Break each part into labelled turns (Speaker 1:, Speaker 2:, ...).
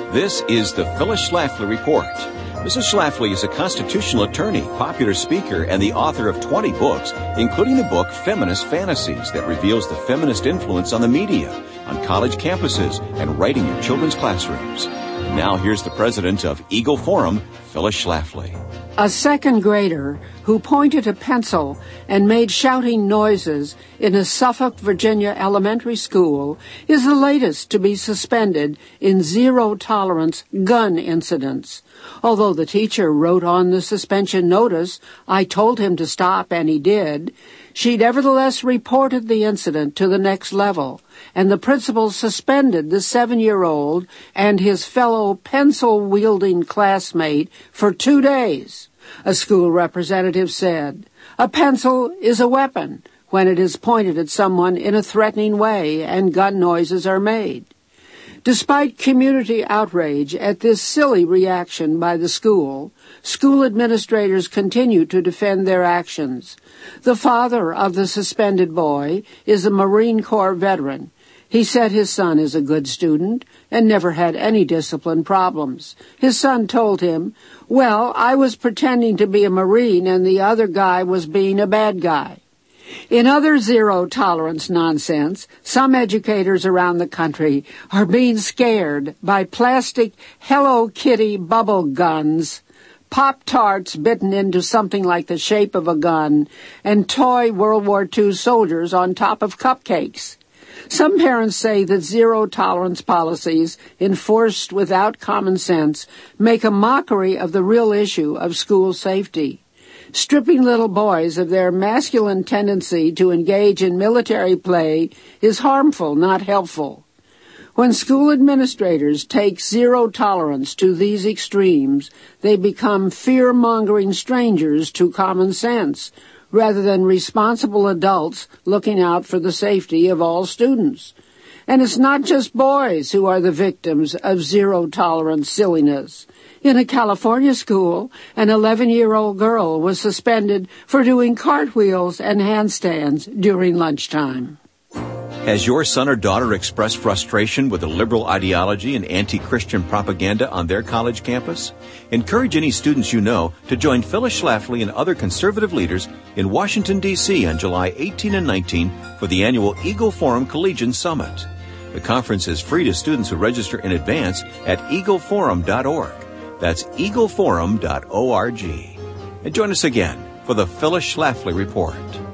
Speaker 1: This is the Phyllis Schlafly Report. Mrs. Schlafly is a constitutional attorney, popular speaker, and the author of 20 books, including the book Feminist Fantasies that reveals the feminist influence on the media, on college campuses, and right in your children's classrooms. And now here's the president of Eagle Forum, Phyllis Schlafly.
Speaker 2: A second grader who pointed a pencil and made shouting noises in a Suffolk, Virginia elementary school is the latest to be suspended in zero-tolerance gun incidents. Although the teacher wrote on the suspension notice, "I told him to stop," and he did, she nevertheless reported the incident to the next level, and the principal suspended the 7-year-old and his fellow pencil-wielding classmate for 2 days. A school representative said, "A pencil is a weapon when it is pointed at someone in a threatening way and gun noises are made." Despite community outrage at this silly reaction by the school administrators continue to defend their actions. The father of the suspended boy is a Marine Corps veteran. He said his son is a good student and never had any discipline problems. His son told him, "Well, I was pretending to be a Marine and the other guy was being a bad guy." In other zero-tolerance nonsense, some educators around the country are being scared by plastic Hello Kitty bubble guns, Pop-Tarts bitten into something like the shape of a gun, and toy World War II soldiers on top of cupcakes. Some parents say that zero-tolerance policies, enforced without common sense, make a mockery of the real issue of school safety. Stripping little boys of their masculine tendency to engage in military play is harmful, not helpful. When school administrators take zero tolerance to these extremes, they become fear-mongering strangers to common sense, rather than responsible adults looking out for the safety of all students. And it's not just boys who are the victims of zero-tolerance silliness. In a California school, an 11-year-old girl was suspended for doing cartwheels and handstands during lunchtime.
Speaker 1: Has your son or daughter expressed frustration with the liberal ideology and anti-Christian propaganda on their college campus? Encourage any students you know to join Phyllis Schlafly and other conservative leaders in Washington, D.C. on July 18 and 19 for the annual Eagle Forum Collegian Summit. The conference is free to students who register in advance at eagleforum.org. That's eagleforum.org. And join us again for the Phyllis Schlafly Report.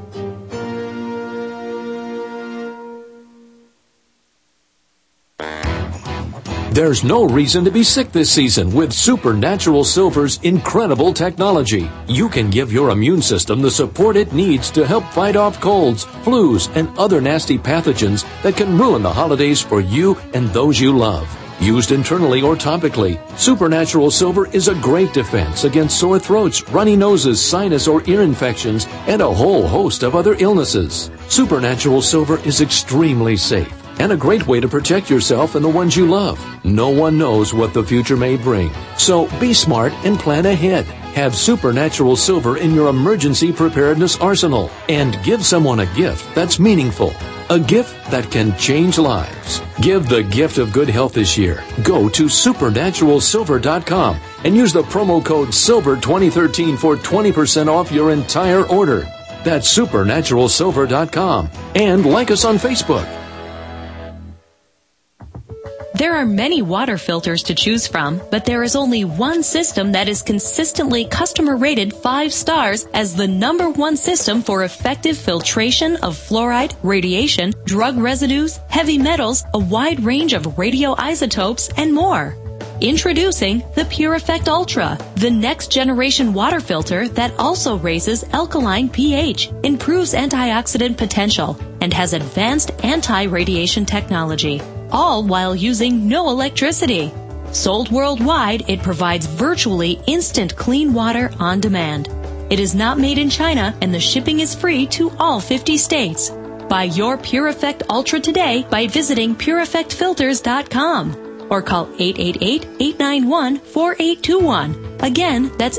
Speaker 3: There's no reason to be sick this season with Supernatural Silver's incredible technology. You can give your immune system the support it needs to help fight off colds, flus, and other nasty pathogens that can ruin the holidays for you and those you love. Used internally or topically, Supernatural Silver is a great defense against sore throats, runny noses, sinus or ear infections, and a whole host of other illnesses. Supernatural Silver is extremely safe and a great way to protect yourself and the ones you love. No one knows what the future may bring, so be smart and plan ahead. Have Supernatural Silver in your emergency preparedness arsenal and give someone a gift that's meaningful. A gift that can change lives. Give the gift of good health this year. Go to supernaturalsilver.com and use the promo code SILVER2013 for 20% off your entire order. That's supernaturalsilver.com. And like us on Facebook.
Speaker 4: There are many water filters to choose from, but there is only one system that is consistently customer rated 5 stars as the #1 system for effective filtration of fluoride, radiation, drug residues, heavy metals, a wide range of radioisotopes, and more. Introducing the Pure Effect Ultra, the next generation water filter that also raises alkaline pH, improves antioxidant potential, and has advanced anti-radiation technology, all while using no electricity. Sold worldwide, it provides virtually instant clean water on demand. It is not made in China, and the shipping is free to all 50 states. Buy your Pure Effect Ultra today by visiting PureEffectFilters.com. Or call 888-891-4821. Again, that's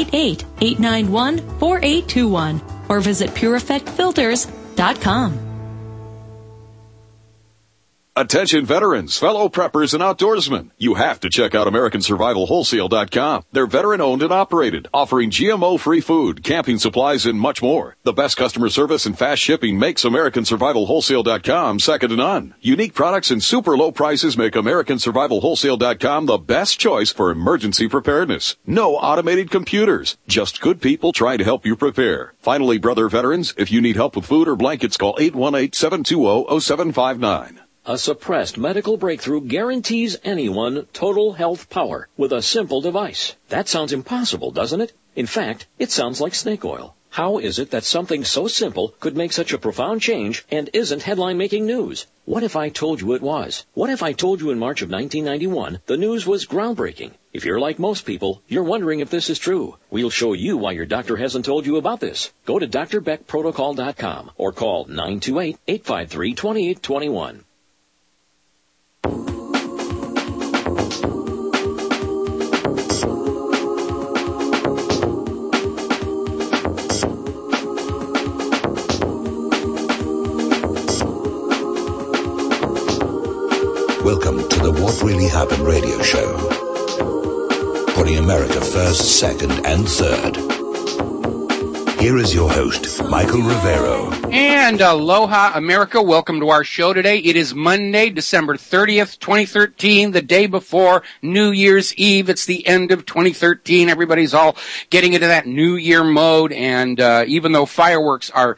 Speaker 4: 888-891-4821. Or visit PureEffectFilters.com.
Speaker 5: Attention veterans, fellow preppers, and outdoorsmen. You have to check out AmericanSurvivalWholesale.com. They're veteran-owned and operated, offering GMO-free food, camping supplies, and much more. The best customer service and fast shipping makes AmericanSurvivalWholesale.com second to none. Unique products and super low prices make AmericanSurvivalWholesale.com the best choice for emergency preparedness. No automated computers, just good people trying to help you prepare. Finally, brother veterans, if you need help with food or blankets, call 818-720-0759.
Speaker 3: A suppressed medical breakthrough guarantees anyone total health power with a simple device. That sounds impossible, doesn't it? In fact, it sounds like snake oil. How is it that something so simple could make such a profound change and isn't headline-making news? What if I told you it was? What if I told you in March of 1991 the news was groundbreaking? If you're like most people, you're wondering if this is true. We'll show you why your doctor hasn't told you about this. Go to drbeckprotocol.com or call 928-853-2821.
Speaker 6: Welcome to the What Really Happened radio show. Putting America first, second, and third. Here is your host, Michael Rivero.
Speaker 7: And aloha, America. Welcome to our show today. It is Monday, December 30th, 2013, the day before New Year's Eve. It's the end of 2013. Everybody's all getting into that New Year mode. And even though fireworks are,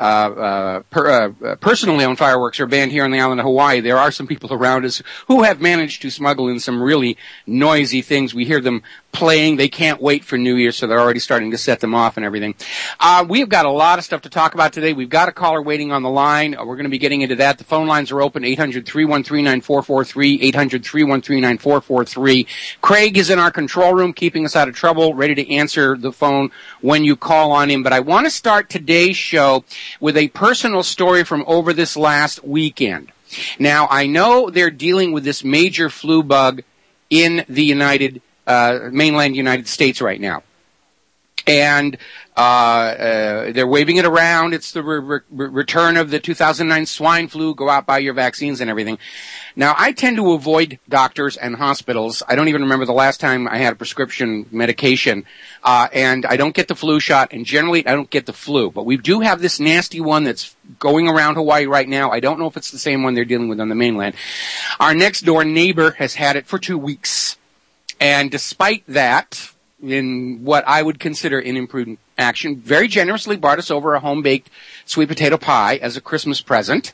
Speaker 7: personally owned fireworks are banned here on the island of Hawaii, there are some people around us who have managed to smuggle in some really noisy things. We hear them playing. They can't wait for New Year, so they're already starting to set them off and everything. We've got a lot of stuff to talk about today. We've got a caller waiting on the line. We're going to be getting into that. The phone lines are open, 800-313-9443, 800-313-9443. Craig is in our control room, keeping us out of trouble, ready to answer the phone when you call on him. But I want to start today's show with a personal story from over this last weekend. Now, I know they're dealing with this major flu bug in the mainland United States right now. And they're waving it around. It's the return of the 2009 swine flu. Go out, buy your vaccines and everything. Now, I tend to avoid doctors and hospitals. I don't even remember the last time I had a prescription medication. And I don't get the flu shot, and generally I don't get the flu. But we do have this nasty one that's going around Hawaii right now. I don't know if it's the same one they're dealing with on the mainland. Our next door neighbor has had it for 2 weeks. And despite that, in what I would consider an imprudent action, very generously brought us over a home-baked sweet potato pie as a Christmas present.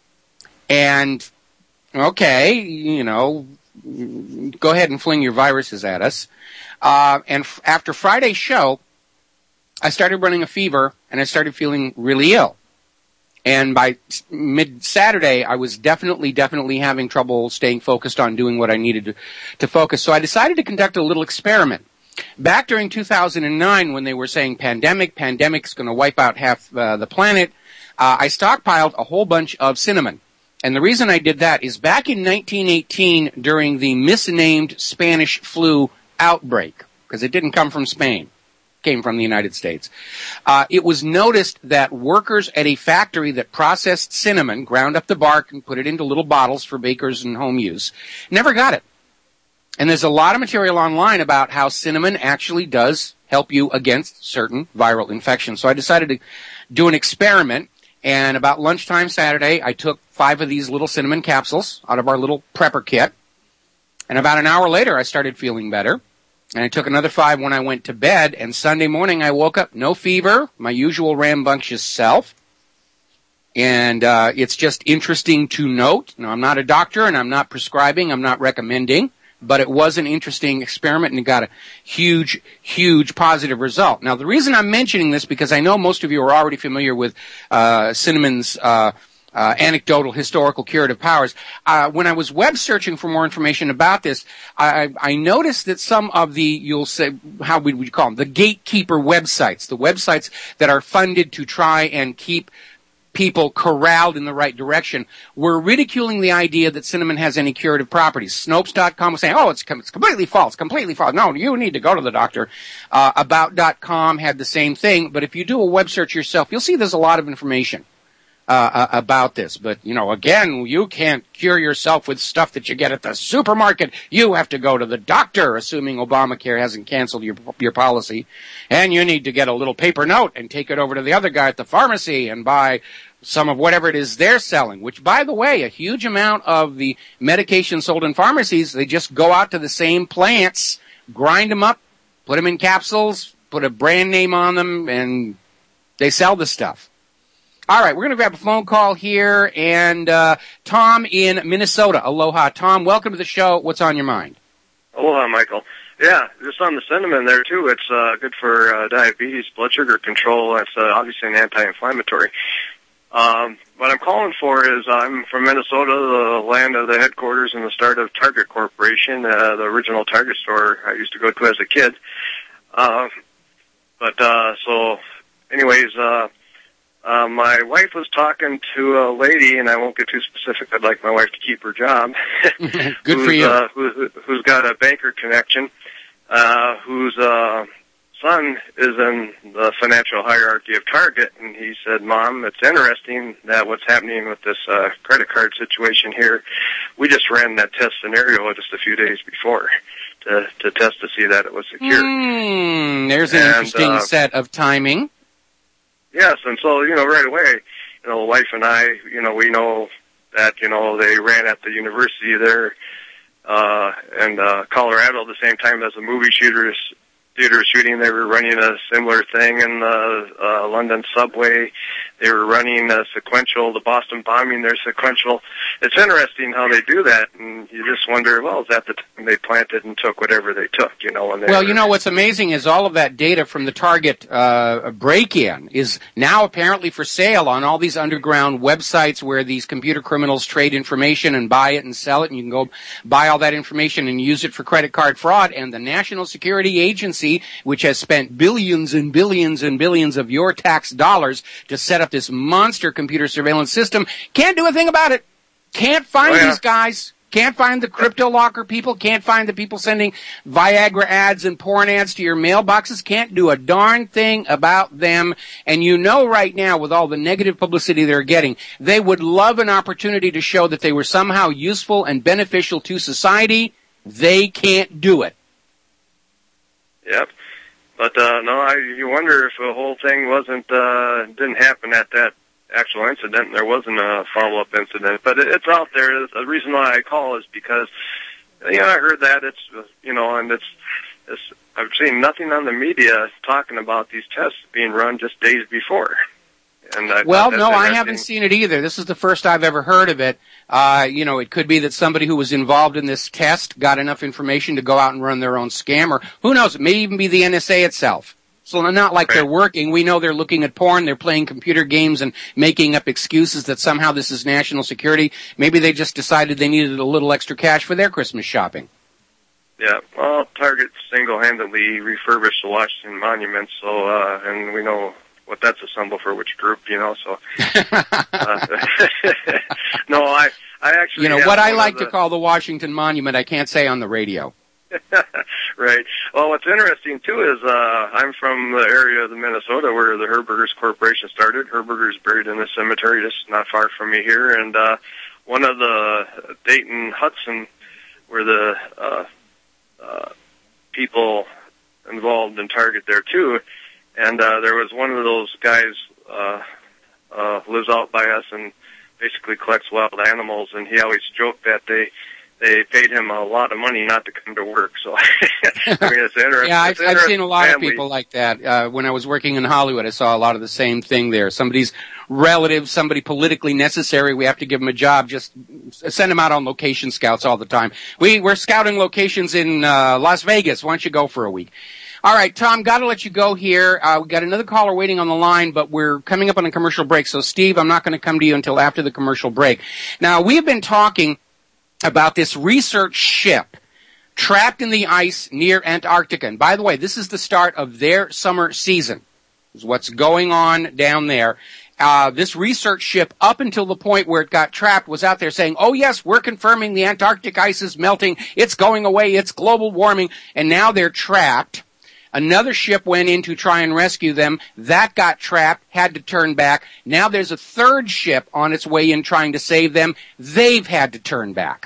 Speaker 7: And, okay, you know, go ahead and fling your viruses at us. And after Friday's show, I started running a fever, and I started feeling really ill. And by mid-Saturday, I was definitely having trouble staying focused on doing what I needed to focus. So I decided to conduct a little experiment. Back during 2009, when they were saying pandemic's going to wipe out half the planet, I stockpiled a whole bunch of cinnamon. And the reason I did that is back in 1918, during the misnamed Spanish flu outbreak, because it didn't come from Spain, it came from the United States, it was noticed that workers at a factory that processed cinnamon, ground up the bark and put it into little bottles for bakers and home use, never got it. And there's a lot of material online about how cinnamon actually does help you against certain viral infections. So I decided to do an experiment, and about lunchtime Saturday, I took 5 of these little cinnamon capsules out of our little prepper kit. And about an hour later, I started feeling better. And I took another 5 when I went to bed. And Sunday morning, I woke up, no fever, my usual rambunctious self. And it's just interesting to note. Now, I'm not a doctor, and I'm not prescribing, I'm not recommending. But it was an interesting experiment, and it got a huge positive result. Now, the reason I'm mentioning this, because I know most of you are already familiar with cinnamon's anecdotal historical curative powers. When I was web searching for more information about this, I noticed that some of the, you'll say, how would we call them, the gatekeeper websites, the websites that are funded to try and keep people corralled in the right direction, were ridiculing the idea that cinnamon has any curative properties. Snopes.com was saying, oh, it's completely false. No, you need to go to the doctor. About.com had the same thing, but if you do a web search yourself, you'll see there's a lot of information about this. But, again, you can't cure yourself with stuff that you get at the supermarket. You have to go to the doctor, assuming Obamacare hasn't canceled your policy. And you need to get a little paper note and take it over to the other guy at the pharmacy and buy some of whatever it is they're selling, which, by the way, a huge amount of the medication sold in pharmacies, they just go out to the same plants, grind them up, put them in capsules, put a brand name on them, and they sell the stuff. All right, we're going to grab a phone call here, and Tom in Minnesota. Aloha, Tom. Welcome to the show. What's on your mind?
Speaker 8: Aloha, Michael. Yeah, just on the cinnamon there, too. It's good for diabetes, blood sugar control. It's obviously an anti-inflammatory. What I'm calling for is I'm from Minnesota, the land of the headquarters and the start of Target Corporation, the original Target store I used to go to as a kid. So anyways, my wife was talking to a lady, and I won't get too specific. I'd like my wife to keep her job.
Speaker 7: Good for you.
Speaker 8: Who's got a banker connection, whose son is in the financial hierarchy of Target, and he said, Mom, it's interesting that what's happening with this credit card situation here. We just ran that test scenario just a few days before to test to see that it was secure.
Speaker 7: There's an interesting set of timing.
Speaker 8: Yes, and so, right away, the wife and I, we know that, they ran at the university there in Colorado at the same time as the movie theater shooting. They were running a similar thing in the London subway. They were running sequential, the Boston bombing, they're sequential. It's interesting how they do that, and you just wonder, well, is that the time they planted and took whatever they took,
Speaker 7: what's amazing is all of that data from the Target break-in is now apparently for sale on all these underground websites where these computer criminals trade information and buy it and sell it, and you can go buy all that information and use it for credit card fraud. And the National Security Agency, which has spent billions and billions and billions of your tax dollars to set up this monster computer surveillance system, can't do a thing about it. Can't find these guys. Can't find the crypto locker people. Can't find the people sending Viagra ads and porn ads to your mailboxes. Can't do a darn thing about them. And right now, with all the negative publicity they're getting, they would love an opportunity to show that they were somehow useful and beneficial to society. They can't do it.
Speaker 8: Yep. But, you wonder if the whole thing didn't happen at that actual incident, and there wasn't a follow-up incident. But it's out there. The reason why I call is because, I heard that and I've seen nothing on the media talking about these tests being run just days before. And
Speaker 7: I haven't seen it either. This is the first I've ever heard of it. It could be that somebody who was involved in this test got enough information to go out and run their own scam, or who knows, it may even be the NSA itself. So not like they're working. We know they're looking at porn, they're playing computer games and making up excuses that somehow this is national security. Maybe they just decided they needed a little extra cash for their Christmas shopping.
Speaker 8: Yeah, well, Target single-handedly refurbished the Washington Monument, so, and we know what that's a symbol for which group, so. No, I actually.
Speaker 7: What I like to call the Washington Monument, I can't say on the radio.
Speaker 8: Right. Well, what's interesting, too, is I'm from the area of the Minnesota where the Herberger's Corporation started. Herberger's buried in a cemetery just not far from me here. And one of the Dayton Hudson were the people involved in Target there, too. And there was one of those guys lives out by us and basically collects wild animals. And he always joked that they paid him a lot of money not to come to work. So, it's interesting.
Speaker 7: Yeah, I've seen a lot of people like that. When I was working in Hollywood, I saw a lot of the same thing there. Somebody's relative, somebody politically necessary, we have to give them a job. Just send them out on location scouts all the time. We're scouting locations in Las Vegas. Why don't you go for a week? All right, Tom, got to let you go here. We got another caller waiting on the line, but we're coming up on a commercial break. So, Steve, I'm not going to come to you until after the commercial break. Now, we have been talking about this research ship trapped in the ice near Antarctica. And by the way, this is the start of their summer season. This is what's going on down there. This research ship, up until the point where it got trapped, was out there saying, oh yes, we're confirming the Antarctic ice is melting, it's going away, it's global warming, and now they're trapped. Another ship went in to try and rescue them. That got trapped, had to turn back. Now there's a third ship on its way in trying to save them. They've had to turn back.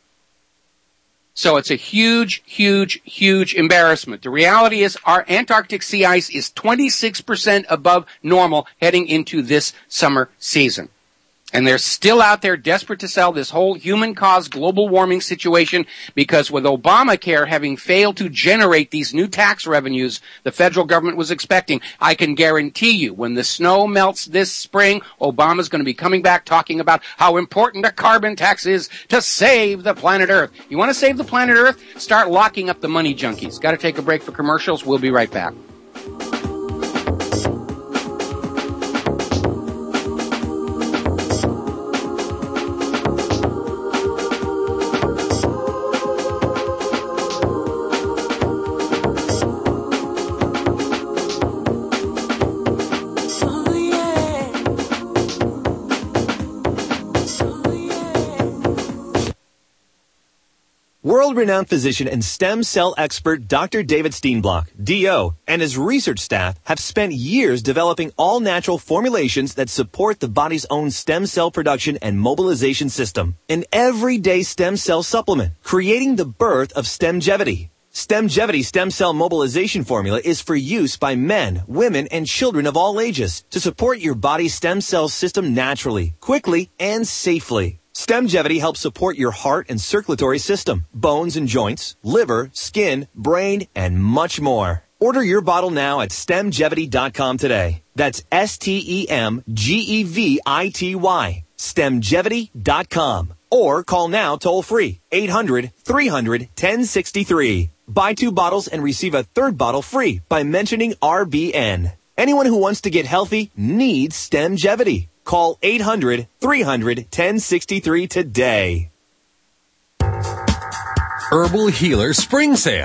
Speaker 7: So it's a huge, huge, huge embarrassment. The reality is our Antarctic sea ice is 26% above normal heading into this summer season. And they're still out there desperate to sell this whole human-caused global warming situation because with Obamacare having failed to generate these new tax revenues the federal government was expecting, I can guarantee you when the snow melts this spring, Obama's going to be coming back talking about how important a carbon tax is to save the planet Earth. You want to save the planet Earth? Start locking up the money junkies. Got to take a break for commercials. We'll be right back.
Speaker 9: World-renowned physician and stem cell expert Dr. David Steenblock, DO, and his research staff have spent years developing all-natural formulations that support the body's own stem cell production and mobilization system. An everyday stem cell supplement, creating the birth of Stemgevity. Stemgevity stem cell mobilization formula is for use by men, women, and children of all ages to support your body's stem cell system naturally, quickly, and safely. Stemgevity helps support your heart and circulatory system, bones and joints, liver, skin, brain, and much more. Order your bottle now at stemgevity.com today. That's STEMGEVITY. Stemgevity.com. Or call now toll free 800-300-1063. Buy 2 bottles and receive a 3rd bottle free by mentioning RBN. Anyone who wants to get healthy needs Stemgevity. Call 800-300-1063 today.
Speaker 10: Herbal Healer Spring Sale.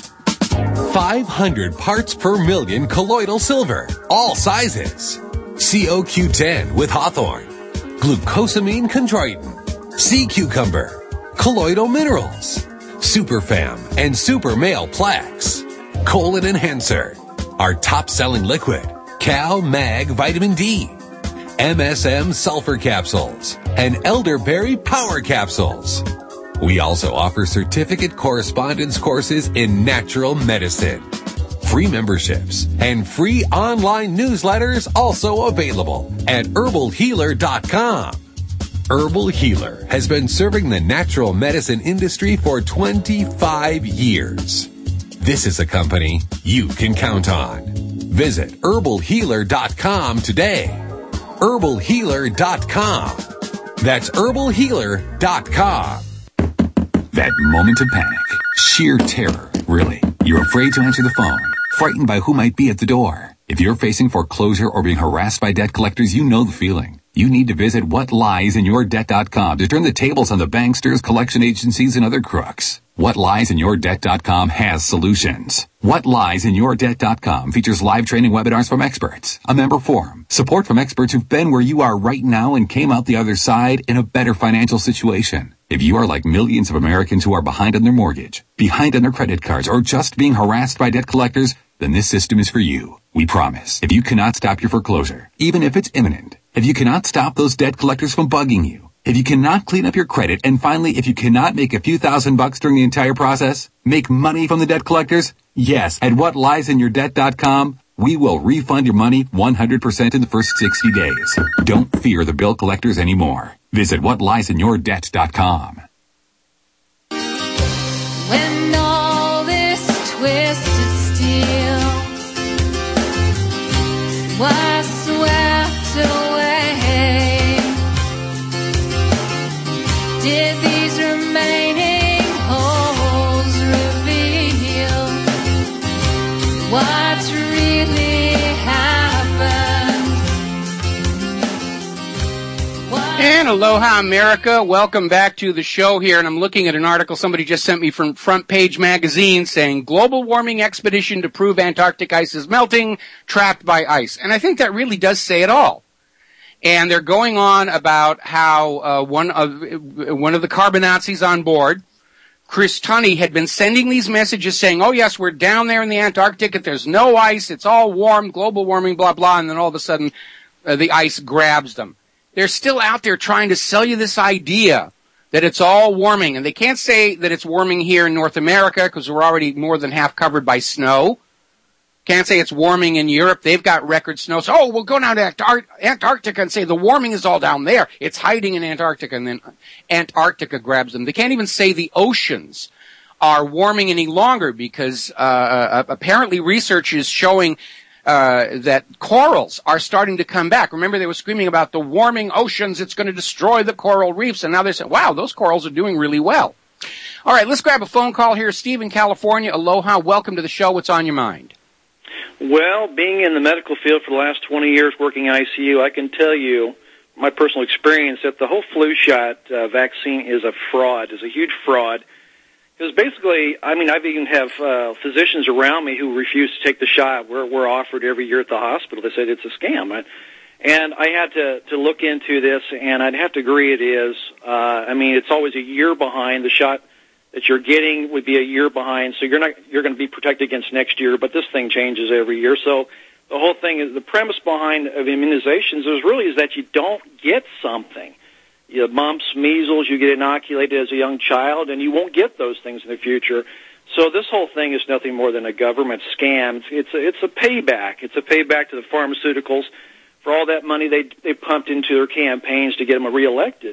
Speaker 10: 500 parts per million colloidal silver, all sizes. COQ10 with hawthorn, glucosamine chondroitin, sea cucumber, colloidal minerals, superfam and super male plaques, colon enhancer, our top-selling liquid, Cal Mag Vitamin D, MSM sulfur capsules, and elderberry power capsules. We also offer certificate correspondence courses in natural medicine. Free memberships and free online newsletters also available at herbalhealer.com. Herbal Healer has been serving the natural medicine industry for 25 years. This is a company you can count on. Visit herbalhealer.com today. herbalhealer.com. That's herbalhealer.com.
Speaker 11: That moment of panic. Sheer terror, really. You're afraid to answer the phone, frightened by who might be at the door. If you're facing foreclosure or being harassed by debt collectors, you know the feeling. You need to visit whatliesInYourDebt.com to turn the tables on the banksters, collection agencies, and other crooks. WhatLiesInYourDebt.com has solutions. WhatLiesInYourDebt.com features live training webinars from experts, a member forum, support from experts who've been where you are right now and came out the other side in a better financial situation. If you are like millions of Americans who are behind on their mortgage, behind on their credit cards, or just being harassed by debt collectors, then this system is for you. We promise. If you cannot stop your foreclosure, even if it's imminent, if you cannot stop those debt collectors from bugging you, if you cannot clean up your credit, and finally, if you cannot make a few $1,000s during the entire process, make money from the debt collectors, yes, at WhatLiesInYourDebt.com, we will refund your money 100% in the first 60 days. Don't fear the bill collectors anymore. Visit WhatLiesInYourDebt.com.
Speaker 12: When all this twisted steel was swept away, did these remaining holes reveal what's really happened?
Speaker 7: And aloha, America. Welcome back to the show here. And I'm looking at an article somebody just sent me from Front Page Magazine saying, global warming expedition to prove Antarctic ice is melting, trapped by ice. And I think that really does say it all. And they're going on about how one of the carbon Nazis on board Chris Tunney had been sending these messages saying, oh yes, we're down there in the Antarctic, there's no ice, it's all warm, global warming, blah, blah, and then all of a sudden the ice grabs them. They're still out there trying to sell you this idea that it's all warming, and they can't say that it's warming here in North America because we're already more than half covered by snow. Can't say it's warming in Europe. They've got record snow. So, we'll go down to Antarctica and say the warming is all down there. It's hiding in Antarctica, and then Antarctica grabs them. They can't even say the oceans are warming any longer because apparently research is showing that corals are starting to come back. Remember, they were screaming about the warming oceans. It's going to destroy the coral reefs. And now they're saying, wow, those corals are doing really well. All right, let's grab a phone call here. Steve in California. Aloha. Welcome to the show. What's on your mind?
Speaker 13: Well, being in the medical field for the last 20 years working ICU, I can tell you my personal experience that the whole flu shot vaccine is a fraud, is a huge fraud. Because basically, I mean, I've even have physicians around me who refuse to take the shot. We're offered every year at the hospital. They said it's a scam. And I had to look into this, and I'd have to agree it is. I mean, it's always a year behind. The shot that you're getting would be a year behind, so you're going to be protected against next year, but this thing changes every year. So the whole thing is, the premise behind of immunizations is that you don't get something. You have mumps, measles, you get inoculated as a young child, and you won't get those things in the future. So this whole thing is nothing more than a government scam. It's a payback. It's a payback to the pharmaceuticals for all that money they pumped into their campaigns to get them reelected.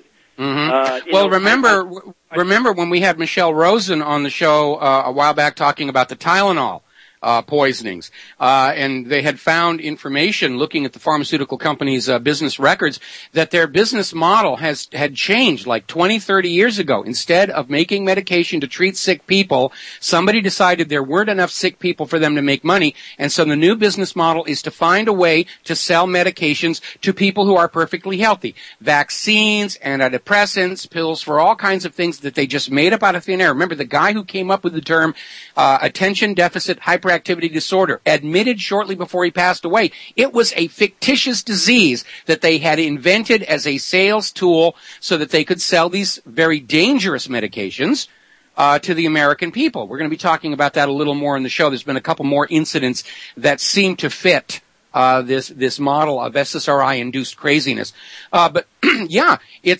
Speaker 7: Mm-hmm. Remember when we had Michelle Rosen on the show a while back talking about the Tylenol poisonings, and they had found information looking at the pharmaceutical companies' business records that their business model had changed like 20, 30 years ago. Instead of making medication to treat sick people, somebody decided there weren't enough sick people for them to make money, and so the new business model is to find a way to sell medications to people who are perfectly healthy. Vaccines, antidepressants, pills for all kinds of things that they just made up out of thin air. Remember, the guy who came up with the term attention deficit hyperactivity disorder admitted shortly before he passed away it was a fictitious disease that they had invented as a sales tool so that they could sell these very dangerous medications to the American people. We're going to be talking about that a little more in the show. There's been a couple more incidents that seem to fit this model of SSRI-induced craziness. But yeah,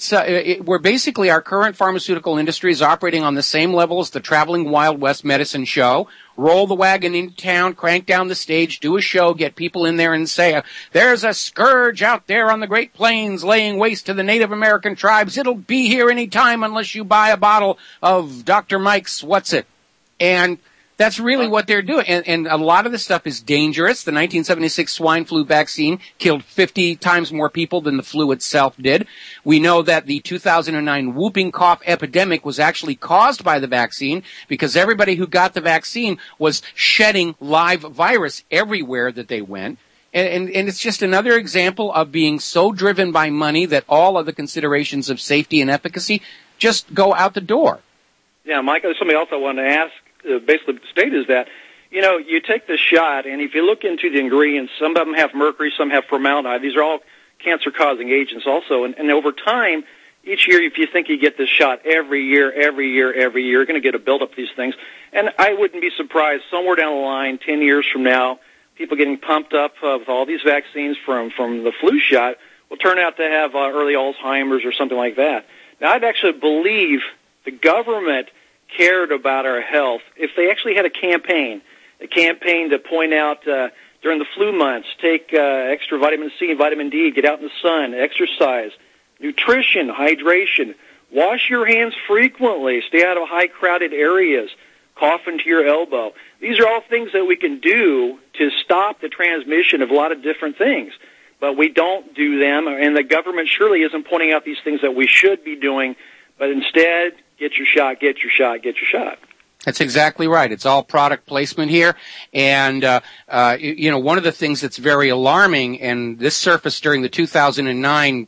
Speaker 7: we're basically, our current pharmaceutical industry is operating on the same level as the traveling Wild West medicine show. Roll the wagon into town, crank down the stage, do a show, get people in there and say, there's a scourge out there on the Great Plains laying waste to the Native American tribes. It'll be here any time unless you buy a bottle of Dr. Mike's What's-It. And that's really what they're doing. And a lot of this stuff is dangerous. The 1976 swine flu vaccine killed 50 times more people than the flu itself did. We know that the 2009 whooping cough epidemic was actually caused by the vaccine because everybody who got the vaccine was shedding live virus everywhere that they went. And it's just another example of being so driven by money that all other considerations of safety and efficacy just go out the door.
Speaker 13: Yeah, Mike, there's something else I wanted to ask. Basically state is that, you take the shot, and if you look into the ingredients, some of them have mercury, some have formaldehyde. These are all cancer-causing agents also. And over time, each year, if you think you get this shot every year, you're going to get a buildup of these things. And I wouldn't be surprised somewhere down the line, 10 years from now, people getting pumped up with all these vaccines from the flu shot will turn out to have early Alzheimer's or something like that. Now, I'd actually believe the government cared about our health if they actually had a campaign to point out during the flu months, take extra vitamin C and vitamin D, get out in the sun, exercise, nutrition, hydration, wash your hands frequently, stay out of high crowded areas, cough into your elbow. These are all things that we can do to stop the transmission of a lot of different things, but we don't do them, and the government surely isn't pointing out these things that we should be doing, but instead, get your shot, get your shot, get your shot.
Speaker 7: That's exactly right. It's all product placement here. And, one of the things that's very alarming, and this surfaced during the 2009,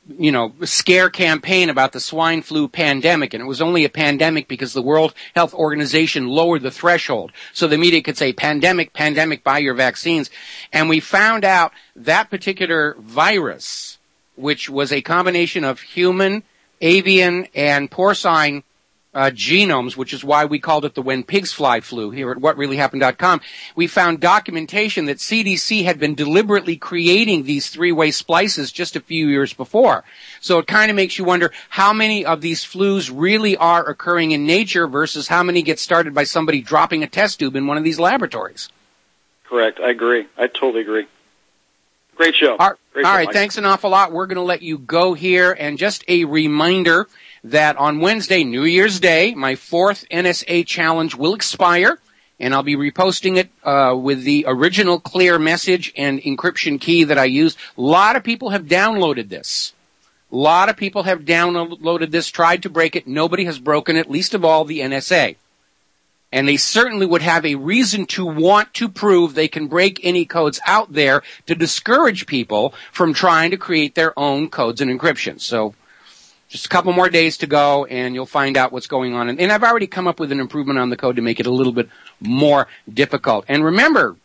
Speaker 7: scare campaign about the swine flu pandemic. And it was only a pandemic because the World Health Organization lowered the threshold. So the media could say, pandemic, buy your vaccines. And we found out that particular virus, which was a combination of human, avian, and porcine genomes, which is why we called it the When Pigs Fly flu here at whatreallyhappened.com. We found documentation that CDC had been deliberately creating these three-way splices just a few years before. So it kind of makes you wonder how many of these flus really are occurring in nature versus how many get started by somebody dropping a test tube in one of these laboratories.
Speaker 13: Correct. I agree. I totally agree. Great show.
Speaker 7: All
Speaker 13: Great
Speaker 7: right.
Speaker 13: show,
Speaker 7: Thanks an awful lot. We're going to let you go here. And just a reminder that on Wednesday, New Year's Day, my 4th NSA challenge will expire, and I'll be reposting it with the original clear message and encryption key that I used. A lot of people have downloaded this. A lot of people have downloaded this, tried to break it. Nobody has broken it, least of all the NSA. And they certainly would have a reason to want to prove they can break any codes out there to discourage people from trying to create their own codes and encryption. So just a couple more days to go, and you'll find out what's going on. And I've already come up with an improvement on the code to make it a little bit more difficult. And remember,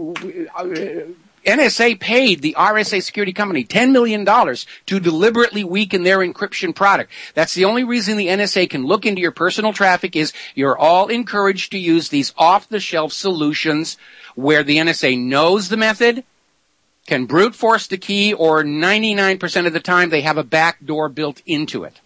Speaker 7: NSA paid the RSA security company $10 million to deliberately weaken their encryption product. That's the only reason the NSA can look into your personal traffic is you're all encouraged to use these off-the-shelf solutions where the NSA knows the method, can brute force the key, or 99% of the time they have a back door built into it.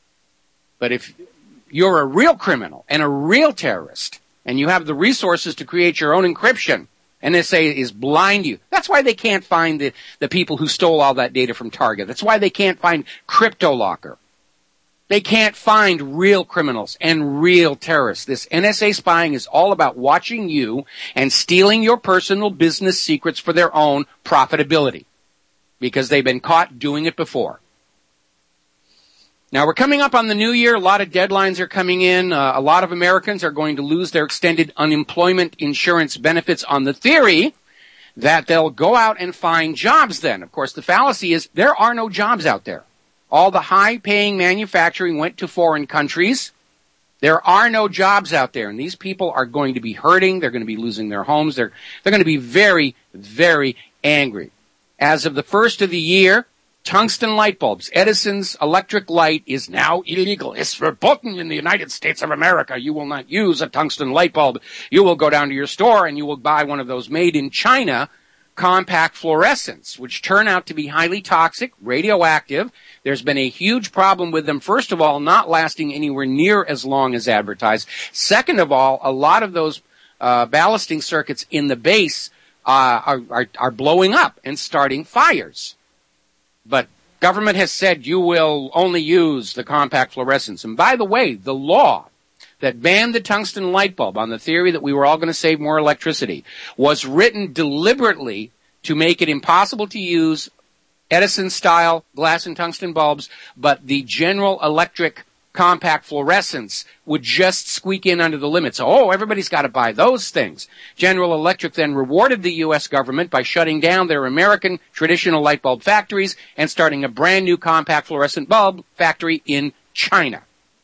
Speaker 7: But if you're a real criminal and a real terrorist and you have the resources to create your own encryption, NSA is blind you. That's why they can't find the people who stole all that data from Target. That's why they can't find CryptoLocker. They can't find real criminals and real terrorists. This NSA spying is all about watching you and stealing your personal business secrets for their own profitability, because they've been caught doing it before. Now, we're coming up on the new year. A lot of deadlines are coming in. A lot of Americans are going to lose their extended unemployment insurance benefits on the theory that they'll go out and find jobs then. Of course, the fallacy is there are no jobs out there. All the high-paying manufacturing went to foreign countries. There are no jobs out there, and these people are going to be hurting. They're going to be losing their homes. They're going to be very, very angry. As of the first of the year, tungsten light bulbs, Edison's electric light, is now illegal. It's verboten in the United States of America. You will not use a tungsten light bulb. You will go down to your store and you will buy one of those made in China compact fluorescents, which turn out to be highly toxic, radioactive. There's been a huge problem with them. First of all, not lasting anywhere near as long as advertised. Second of all, a lot of those ballasting circuits in the base are blowing up and starting fires. But government has said you will only use the compact fluorescents. And by the way, the law that banned the tungsten light bulb on the theory that we were all going to save more electricity was written deliberately to make it impossible to use Edison-style glass and tungsten bulbs, but the General Electric compact fluorescents would just squeak in under the limit. So, everybody's got to buy those things. General Electric then rewarded the U.S. government by shutting down their American traditional light bulb factories and starting a brand new compact fluorescent bulb factory in China.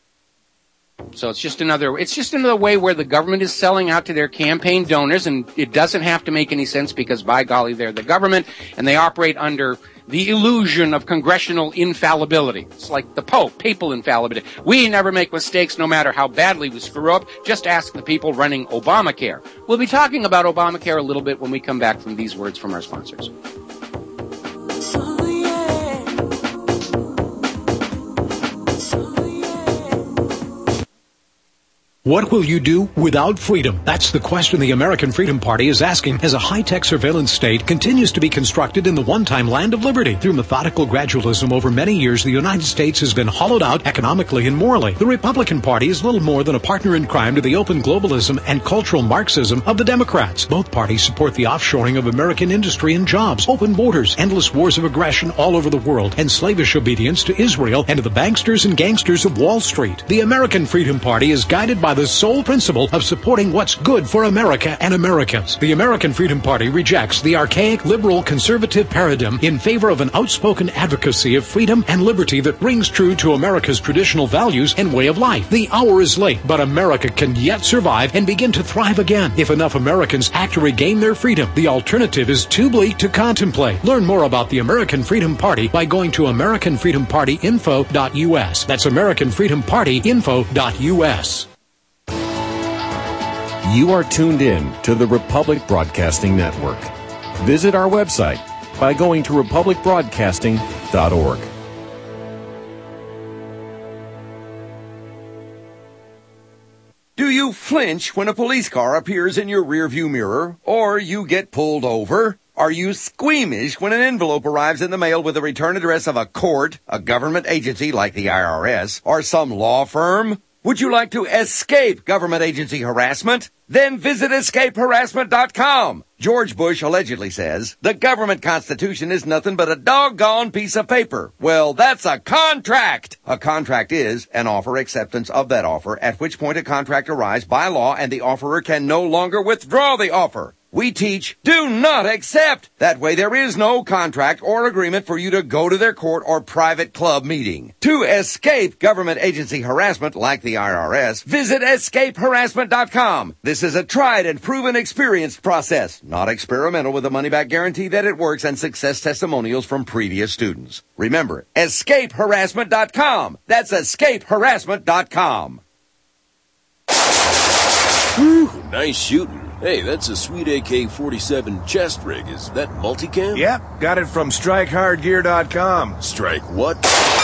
Speaker 7: So it's just another way where the government is selling out to their campaign donors, and it doesn't have to make any sense because, by golly, they're the government and they operate under the illusion of congressional infallibility. It's like the Pope, papal infallibility. We never make mistakes no matter how badly we screw up. Just ask the people running Obamacare. We'll be talking about Obamacare a little bit when we come back from these words from our sponsors.
Speaker 14: What will you do without freedom? That's the question the American Freedom Party is asking as a high-tech surveillance state continues to be constructed in the one-time land of liberty. Through methodical gradualism over many years, the United States has been hollowed out economically and morally. The Republican Party is little more than a partner in crime to the open globalism and cultural Marxism of the Democrats. Both parties support the offshoring of American industry and jobs, open borders, endless wars of aggression all over the world, and slavish obedience to Israel and to the banksters and gangsters of Wall Street. The American Freedom Party is guided by by the sole principle of supporting what's good for America and Americans. The American Freedom Party rejects the archaic liberal conservative paradigm in favor of an outspoken advocacy of freedom and liberty that rings true to America's traditional values and way of life. The hour is late, but America can yet survive and begin to thrive again if enough Americans act to regain their freedom. The alternative is too bleak to contemplate. Learn more about the American Freedom Party by going to AmericanFreedomPartyInfo.us. That's AmericanFreedomPartyInfo.us.
Speaker 15: You are tuned in to the Republic Broadcasting Network. Visit our website by going to republicbroadcasting.org.
Speaker 16: Do you flinch when a police car appears in your rearview mirror, or you get pulled over? Are you squeamish when an envelope arrives in the mail with the return address of a court, a government agency like the IRS, or some law firm? Would you like to escape government agency harassment? Then visit escapeharassment.com. George Bush allegedly says, the government constitution is nothing but a doggone piece of paper. Well, that's a contract. A contract is an offer acceptance of that offer, at which point a contract arrives by law and the offerer can no longer withdraw the offer. We teach, do not accept. That way there is no contract or agreement for you to go to their court or private club meeting. To escape government agency harassment like the IRS, visit escapeharassment.com. This is a tried and proven experienced process, not experimental, with a money-back guarantee that it works and success testimonials from previous students. Remember, escapeharassment.com. That's escapeharassment.com.
Speaker 17: Whew, nice shooting. Hey, that's a sweet AK-47 chest rig. Is that multicam?
Speaker 18: Yep, got it from StrikeHardGear.com.
Speaker 17: Strike what?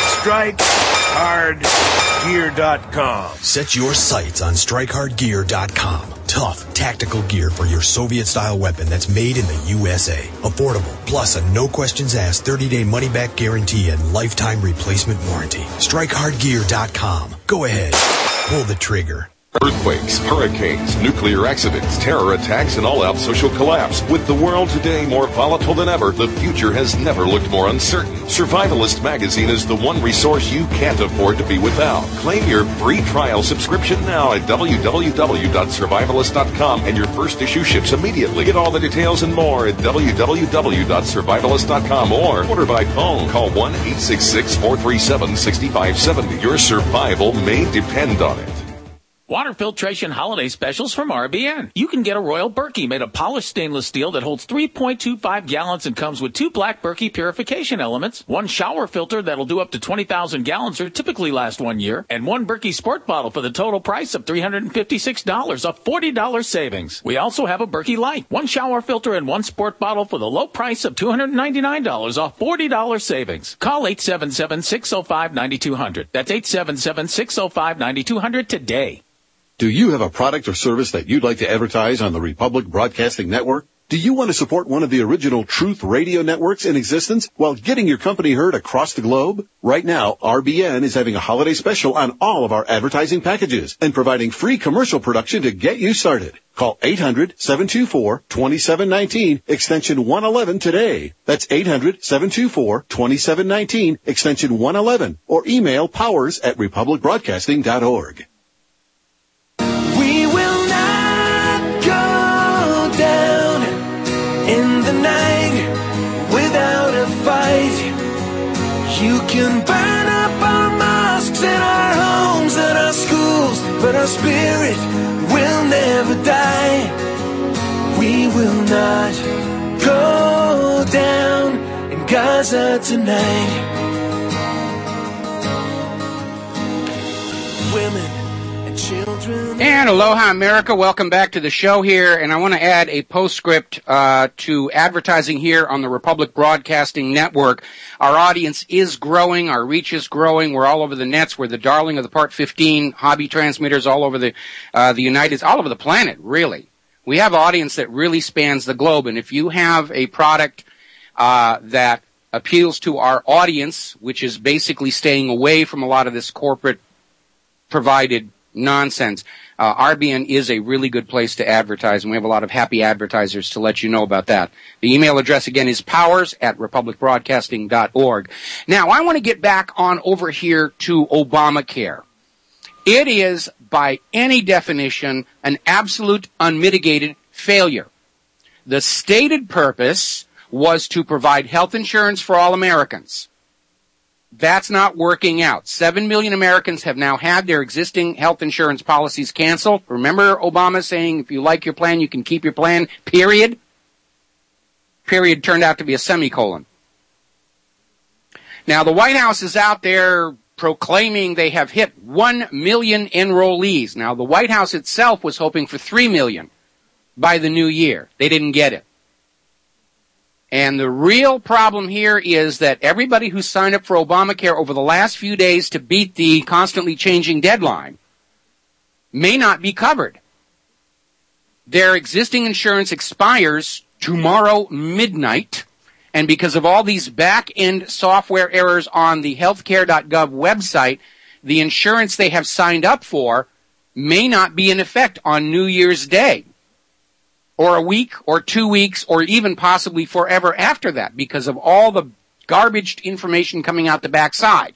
Speaker 18: StrikeHardGear.com.
Speaker 19: Set your sights on StrikeHardGear.com. Tough, tactical gear for your Soviet-style weapon that's made in the USA. Affordable, plus a no-questions-asked 30-day money-back guarantee and lifetime replacement warranty. StrikeHardGear.com. Go ahead, pull the trigger.
Speaker 5: Earthquakes, hurricanes, nuclear accidents, terror attacks, and all-out social collapse. With the world today more volatile than ever, the future has never looked more uncertain. Survivalist Magazine is the one resource you can't afford to be without. Claim your free trial subscription now at www.survivalist.com, and your first issue ships immediately. Get all the details and more at www.survivalist.com or order by phone. Call 1-866-437-6570. Your survival may depend on it.
Speaker 20: Water filtration holiday specials from RBN. You can get a Royal Berkey made of polished stainless steel that holds 3.25 gallons and comes with 2 black Berkey purification elements, 1 shower filter that'll do up to 20,000 gallons or typically last 1 year, and 1 Berkey sport bottle for the total price of $356, a $40 savings. We also have a Berkey Light, 1 shower filter and 1 sport bottle for the low price of $299, a $40 savings. Call 877-605-9200. That's 877-605-9200 today.
Speaker 21: Do you have a product or service that you'd like to advertise on the Republic Broadcasting Network? Do you want to support one of the original Truth Radio networks in existence while getting your company heard across the globe? Right now, RBN is having a holiday special on all of our advertising packages and providing free commercial production to get you started. Call 800-724-2719, extension 111 today. That's 800-724-2719, extension 111, or email powers@republicbroadcasting.org.
Speaker 22: In the night, without a fight, you can burn up our mosques and our homes and our schools, but our spirit will never die. We will not go down in Gaza tonight. Women and children.
Speaker 7: And aloha, America. Welcome back to the show here. And I want to add a postscript to advertising here on the Republic Broadcasting Network. Our audience is growing. Our reach is growing. We're all over the nets. We're the darling of the Part 15 hobby transmitters all over the United, all over the planet, really. We have an audience that really spans the globe. And if you have a product that appeals to our audience, which is basically staying away from a lot of this corporate provided nonsense, RBN is a really good place to advertise, and we have a lot of happy advertisers to let you know about that. The email address again is powers@republicbroadcasting.org. Now, I want to get back on over here to Obamacare. It is by any definition, an absolute unmitigated failure. The stated purpose was to provide health insurance for all Americans. That's not working out. 7 million Americans have now had their existing health insurance policies canceled. Remember Obama saying if you like your plan, you can keep your plan, period? Period turned out to be a semicolon. Now, the White House is out there proclaiming they have hit 1 million enrollees. Now, the White House itself was hoping for 3 million by the new year. They didn't get it. And the real problem here is that everybody who signed up for Obamacare over the last few days to beat the constantly changing deadline may not be covered. Their existing insurance expires tomorrow midnight, and because of all these back-end software errors on the healthcare.gov website, the insurance they have signed up for may not be in effect on New Year's Day, or a week, or 2 weeks, or even possibly forever after that, because of all the garbaged information coming out the backside.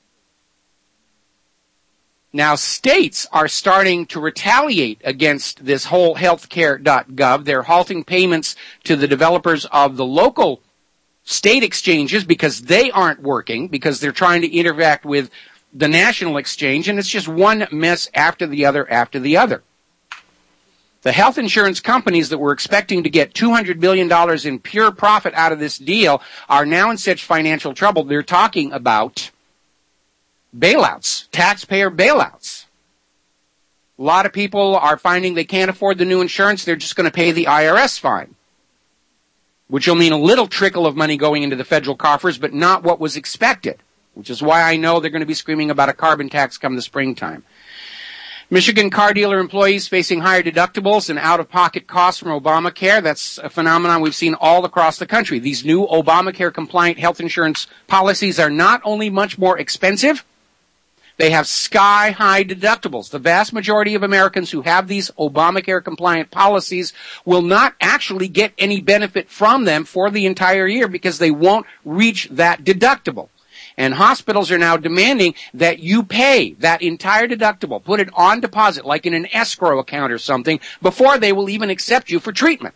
Speaker 7: Now, states are starting to retaliate against this whole healthcare.gov. They're halting payments to the developers of the local state exchanges because they aren't working, because they're trying to interact with the national exchange, and it's just one mess after the other after the other. The health insurance companies that were expecting to get $200 billion in pure profit out of this deal are now in such financial trouble, they're talking about bailouts, taxpayer bailouts. A lot of people are finding they can't afford the new insurance, they're just going to pay the IRS fine, which will mean a little trickle of money going into the federal coffers, but not what was expected, which is why I know they're going to be screaming about a carbon tax come the springtime. Michigan car dealer employees facing higher deductibles and out-of-pocket costs from Obamacare. That's a phenomenon we've seen all across the country. These new Obamacare-compliant health insurance policies are not only much more expensive, they have sky-high deductibles. The vast majority of Americans who have these Obamacare-compliant policies will not actually get any benefit from them for the entire year because they won't reach that deductible. And hospitals are now demanding that you pay that entire deductible, put it on deposit, like in an escrow account or something, before they will even accept you for treatment.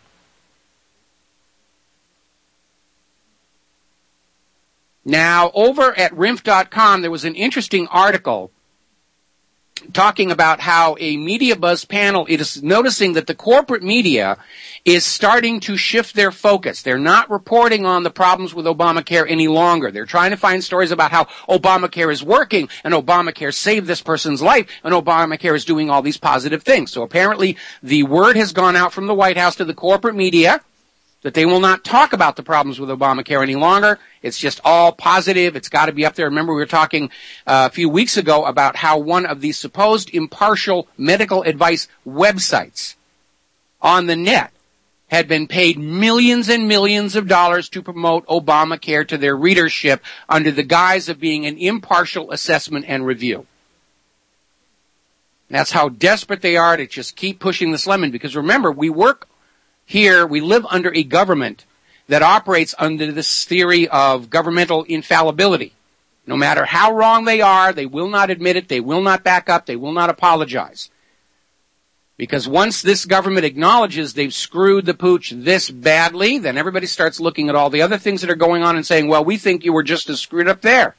Speaker 7: Now, over at RINF.com, there was an interesting article talking about how a media buzz panel is noticing that the corporate media is starting to shift their focus. They're not reporting on the problems with Obamacare any longer. They're trying to find stories about how Obamacare is working, and Obamacare saved this person's life, and Obamacare is doing all these positive things. So apparently the word has gone out from the White House to the corporate media that they will not talk about the problems with Obamacare any longer. It's just all positive. It's got to be up there. Remember, we were talking a few weeks ago about how one of these supposed impartial medical advice websites on the net had been paid millions and millions of dollars to promote Obamacare to their readership under the guise of being an impartial assessment and review. That's how desperate they are to just keep pushing this lemon, because remember, we live under a government that operates under this theory of governmental infallibility. No matter how wrong they are, they will not admit it, they will not back up, they will not apologize. Because once this government acknowledges they've screwed the pooch this badly, then everybody starts looking at all the other things that are going on and saying, well, we think you were just as screwed up there.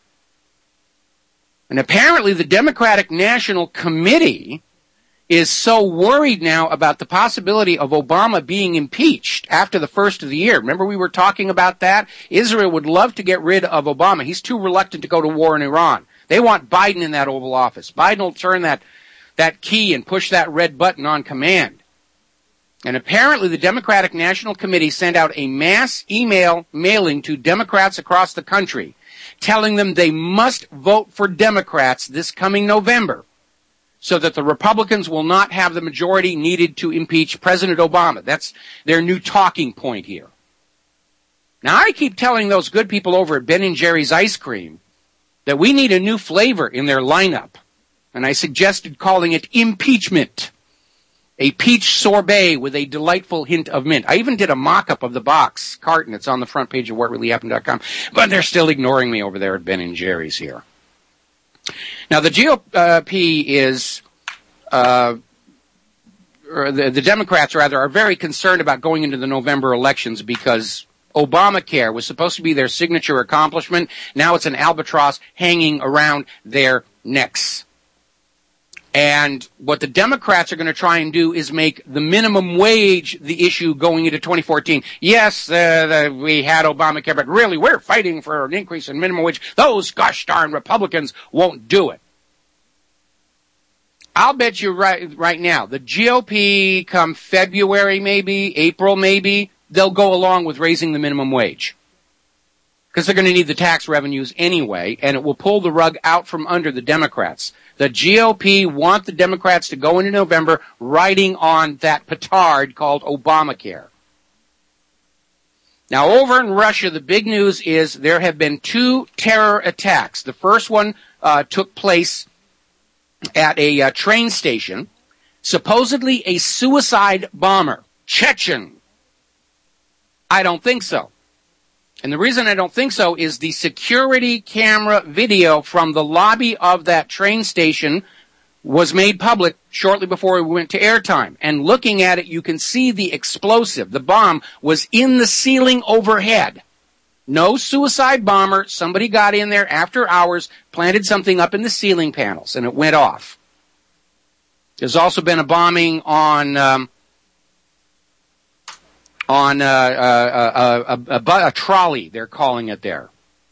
Speaker 7: And apparently the Democratic National Committee is so worried now about the possibility of Obama being impeached after the first of the year. Remember we were talking about that? Israel would love to get rid of Obama. He's too reluctant to go to war in Iran. They want Biden in that Oval Office. Biden will turn that key and push that red button on command. And apparently the Democratic National Committee sent out a mass mailing to Democrats across the country telling them they must vote for Democrats this coming November so that the Republicans will not have the majority needed to impeach President Obama. That's their new talking point here. Now, I keep telling those good people over at Ben & Jerry's Ice Cream that we need a new flavor in their lineup. And I suggested calling it impeachment. A peach sorbet with a delightful hint of mint. I even did a mock-up of the box carton. It's on the front page of whatreallyhappened.com. But they're still ignoring me over there at Ben & Jerry's here. Now, the GOP is or the Democrats rather, are very concerned about going into the November elections because Obamacare was supposed to be their signature accomplishment. Now it's an albatross hanging around their necks. And what the Democrats are going to try and do is make the minimum wage the issue going into 2014. Yes, we had Obamacare, but really we're fighting for an increase in minimum wage. Those gosh darn Republicans won't do it. I'll bet you right now, the GOP come February maybe, April maybe, they'll go along with raising the minimum wage. Because they're going to need the tax revenues anyway, and it will pull the rug out from under the Democrats. The GOP want the Democrats to go into November riding on that petard called Obamacare. Now, over in Russia, the big news is there have been 2 terror attacks. The first one took place at a train station, supposedly a suicide bomber. Chechen. I don't think so. And the reason I don't think so is the security camera video from the lobby of that train station was made public shortly before we went to airtime. And looking at it, you can see the explosive. The bomb was in the ceiling overhead. No suicide bomber. Somebody got in there after hours, planted something up in the ceiling panels, and it went off. There's also been a bombing on a trolley, they're calling it there.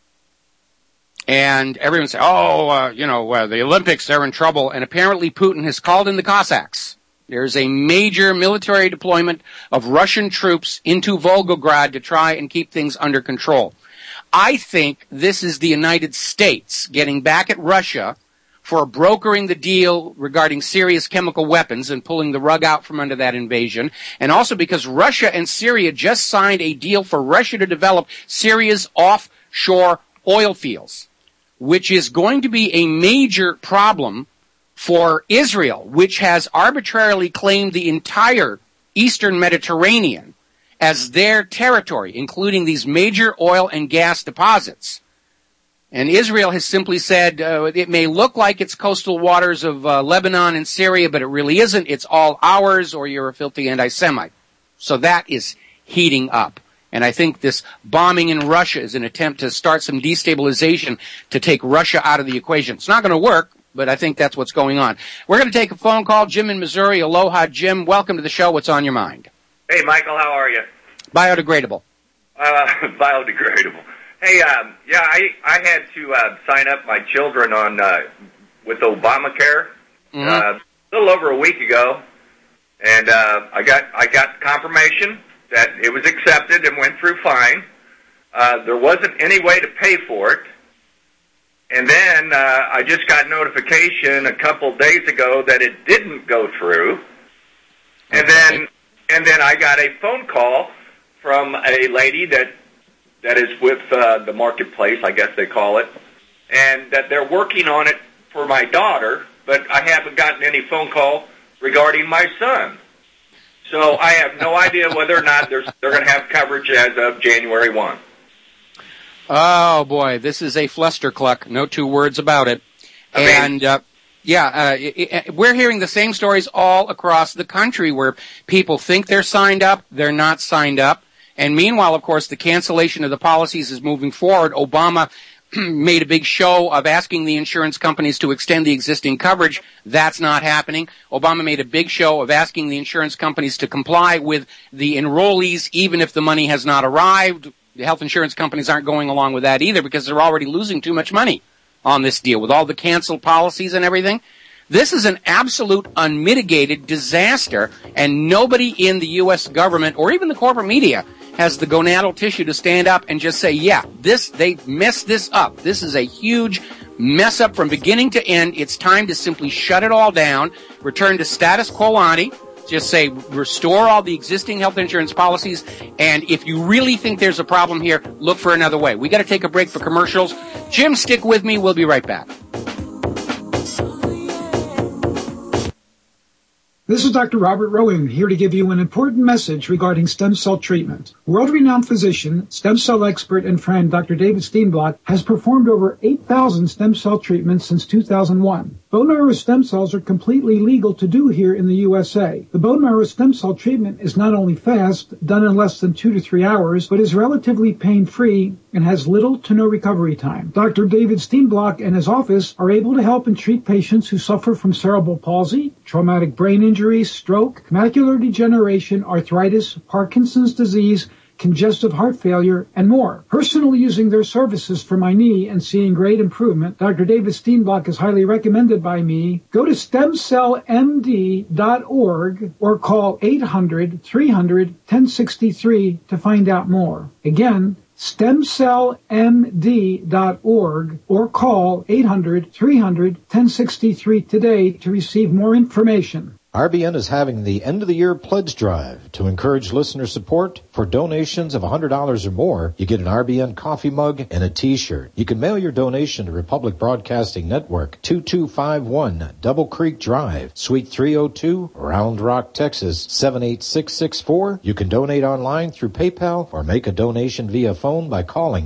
Speaker 7: And everyone says, the Olympics, they're in trouble. And apparently Putin has called in the Cossacks. There's a major military deployment of Russian troops into Volgograd to try and keep things under control. I think this is the United States getting back at Russia for brokering the deal regarding Syria's chemical weapons and pulling the rug out from under that invasion, and also because Russia and Syria just signed a deal for Russia to develop Syria's offshore oil fields, which is going to be a major problem for Israel, which has arbitrarily claimed the entire Eastern Mediterranean as their territory, including these major oil and gas deposits. And Israel has simply said, it may look like it's coastal waters of Lebanon and Syria, but it really isn't. It's all ours, or you're a filthy anti-Semite. So that is heating up. And I think this bombing in Russia is an attempt to start some destabilization to take Russia out of the equation. It's not going to work, but I think that's what's going on. We're going to take a phone call. Jim in Missouri. Aloha, Jim. Welcome to the show. What's on your mind?
Speaker 1: Hey, Michael. How are you?
Speaker 7: Biodegradable.
Speaker 1: Biodegradable. Hey, I had to sign up my children on with Obamacare a little over a week ago, and I got confirmation that it was accepted and went through fine. There wasn't any way to pay for it, and then I just got notification a couple days ago that it didn't go through, and then I got a phone call from a lady that is with the marketplace, I guess they call it, and that they're working on it for my daughter, but I haven't gotten any phone call regarding my son. So I have no idea whether or not they're going to have coverage as of January 1.
Speaker 7: Oh, boy, this is a flustercluck, no two words about it. And, we're hearing the same stories all across the country where people think they're signed up, they're not signed up. And meanwhile, of course, the cancellation of the policies is moving forward. Obama made a big show of asking the insurance companies to extend the existing coverage. That's not happening. Obama made a big show of asking the insurance companies to comply with the enrollees, even if the money has not arrived. The health insurance companies aren't going along with that either because they're already losing too much money on this deal with all the canceled policies and everything. This is an absolute unmitigated disaster, and nobody in the U.S. government or even the corporate media has the gonadal tissue to stand up and just say, they messed this up. This is a huge mess up from beginning to end. It's time to simply shut it all down, return to status quo ante, just say restore all the existing health insurance policies, and if you really think there's a problem here, look for another way. We got to take a break for commercials. Jim, stick with me. We'll be right back.
Speaker 2: This is Dr. Robert Rowan here to give you an important message regarding stem cell treatment. World-renowned physician, stem cell expert, and friend Dr. David Steenblock has performed over 8,000 stem cell treatments since 2001. Bone marrow stem cells are completely legal to do here in the USA. The bone marrow stem cell treatment is not only fast, done in less than 2 to 3 hours, but is relatively pain-free and has little to no recovery time. Dr. David Steenblock and his office are able to help and treat patients who suffer from cerebral palsy, traumatic brain injury, stroke, macular degeneration, arthritis, Parkinson's disease, congestive heart failure, and more. Personally using their services for my knee and seeing great improvement, Dr. David Steenblock is highly recommended by me. Go to stemcellmd.org or call 800-300-1063 to find out more. Again, stemcellmd.org or call 800-300-1063 today to receive more information.
Speaker 3: RBN is having the end-of-the-year pledge drive. To encourage listener support, for donations of $100 or more, you get an RBN coffee mug and a T-shirt. You can mail your donation to Republic Broadcasting Network, 2251 Double Creek Drive, Suite 302, Round Rock, Texas, 78664. You can donate online through PayPal or make a donation via phone by calling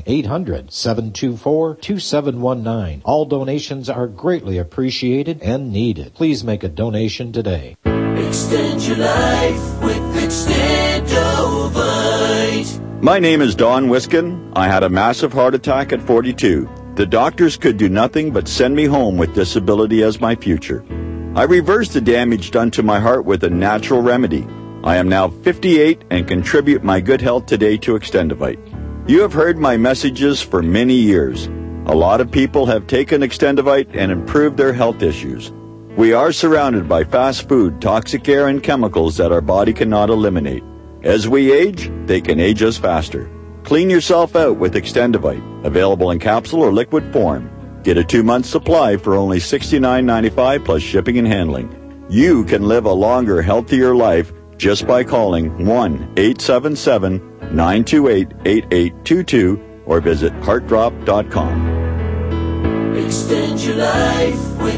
Speaker 3: 800-724-2719. All donations are greatly appreciated and needed. Please make a donation today.
Speaker 22: Extend your life with Extendovite.
Speaker 4: My name is Don Wiskin. I had a massive heart attack at 42. The doctors could do nothing but send me home with disability as my future. I reversed the damage done to my heart with a natural remedy. I am now 58 and contribute my good health today to Extendovite. You have heard my messages for many years. A lot of people have taken Extendovite and improved their health issues. We are surrounded by fast food, toxic air, and chemicals that our body cannot eliminate. As we age, they can age us faster. Clean yourself out with Extendovite, available in capsule or liquid form. Get a 2-month supply for only $69.95 plus shipping and handling. You can live a longer, healthier life just by calling 1-877-928-8822 or visit heartdrop.com.
Speaker 22: Extend your life with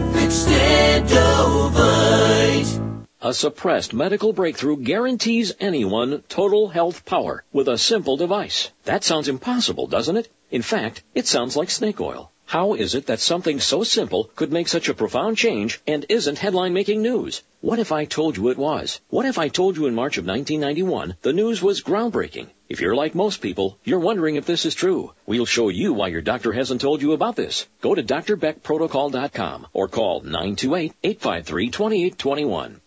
Speaker 22: Extendovite.
Speaker 23: A suppressed medical breakthrough guarantees anyone total health power with a simple device. That sounds impossible, doesn't it? In fact, it sounds like snake oil. How is it that something so simple could make such a profound change and isn't headline-making news? What if I told you it was? What if I told you in March of 1991 the news was groundbreaking? If you're like most people, you're wondering if this is true. We'll show you why your doctor hasn't told you about this. Go to drbeckprotocol.com or call 928-853-2821.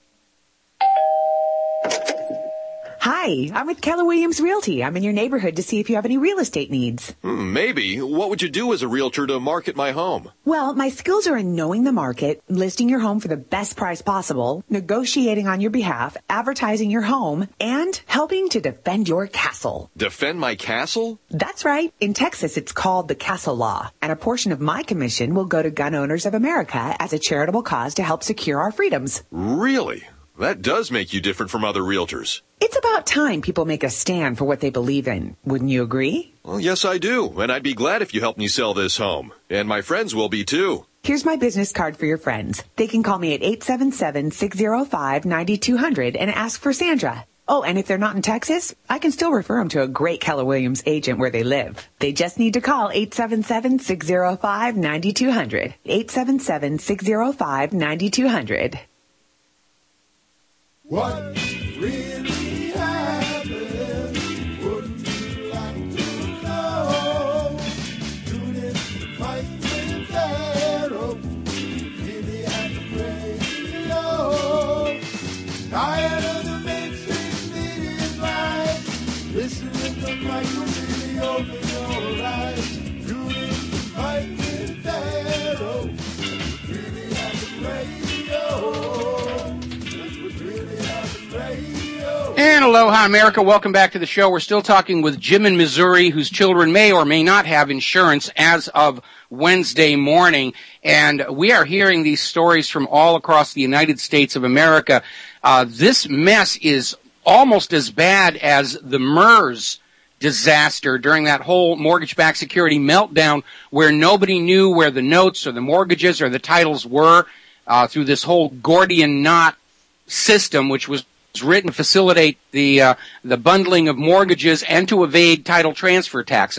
Speaker 24: Hi, I'm with Keller Williams Realty. I'm in your neighborhood to see if you have any real estate needs.
Speaker 25: Maybe. What would you do as a realtor to market my home?
Speaker 24: Well, my skills are in knowing the market, listing your home for the best price possible, negotiating on your behalf, advertising your home, and helping to defend your castle.
Speaker 25: Defend my castle?
Speaker 24: That's right. In Texas, it's called the Castle Law, and a portion of my commission will go to Gun Owners of America as a charitable cause to help secure our freedoms.
Speaker 25: Really? That does make you different from other realtors.
Speaker 24: It's about time people make a stand for what they believe in. Wouldn't you agree?
Speaker 25: Well, yes, I do. And I'd be glad if you helped me sell this home. And my friends will be, too.
Speaker 24: Here's my business card for your friends. They can call me at 877-605-9200 and ask for Sandra. Oh, and if they're not in Texas, I can still refer them to a great Keller Williams agent where they live. They just need to call 877-605-9200. 877-605-9200.
Speaker 22: What really happened? Wouldn't you like to know? Tune in to Mike and Pharaoh. Really at the radio. Tired of the mainstream media's lies. Listening to Mike really open your eyes. Tune in to Mike and Pharaoh. Really at the radio.
Speaker 7: And aloha, America. Welcome back to the show. We're still talking with Jim in Missouri, whose children may or may not have insurance as of Wednesday morning. And we are hearing these stories from all across the United States of America. This mess is almost as bad as the MERS disaster during that whole mortgage-backed security meltdown where nobody knew where the notes or the mortgages or the titles were through this whole Gordian knot system, which was written to facilitate the bundling of mortgages and to evade title transfer taxes.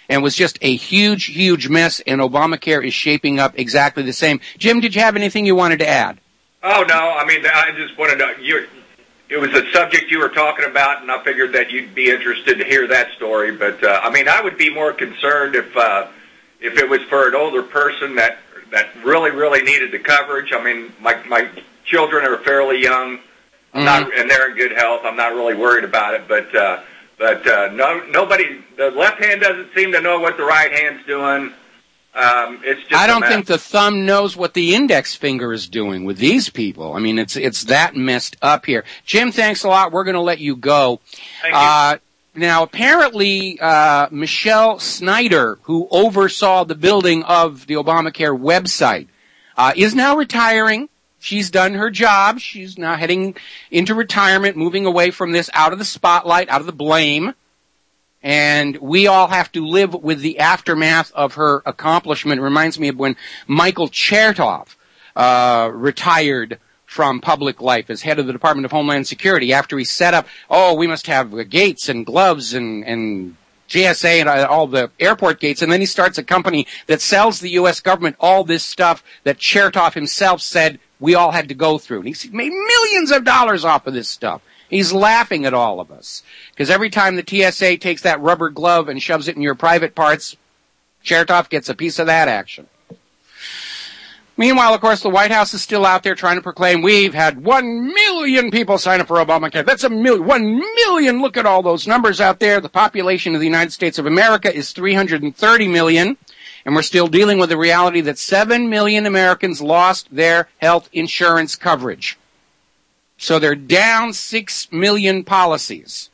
Speaker 7: and was just a huge, huge mess, and Obamacare is shaping up exactly the same. Jim, did you have anything you wanted to add?
Speaker 1: Oh, no. I mean, I just wanted to... It was a subject you were talking about, and I figured that you'd be interested to hear that story. But, I mean, I would be more concerned if it was for an older person that really, really needed the coverage. I mean, my children are fairly young, and they're in good health. I'm not really worried about it. But nobody... The left hand doesn't seem to know what the right hand's doing. It's just
Speaker 7: I don't think the thumb knows what the index finger is doing with these people. I mean, it's that messed up here. Jim, thanks a lot. We're going to let you go.
Speaker 1: Thank you.
Speaker 7: Now, apparently, Michelle Snyder, who oversaw the building of the Obamacare website, is now retiring. She's done her job. She's now heading into retirement, moving away from this, out of the spotlight, out of the blame. And we all have to live with the aftermath of her accomplishment. It reminds me of when Michael Chertoff retired from public life as head of the Department of Homeland Security after he set up, we must have gates and gloves and GSA and all the airport gates. And then he starts a company that sells the U.S. government all this stuff that Chertoff himself said we all had to go through. And he's made millions of dollars off of this stuff. He's laughing at all of us. Because every time the TSA takes that rubber glove and shoves it in your private parts, Chertoff gets a piece of that action. Meanwhile, of course, the White House is still out there trying to proclaim we've had 1 million people sign up for Obamacare. That's 1 million. Look at all those numbers out there. The population of the United States of America is 330 million. And we're still dealing with the reality that 7 million Americans lost their health insurance coverage. So they're down 6 million policies.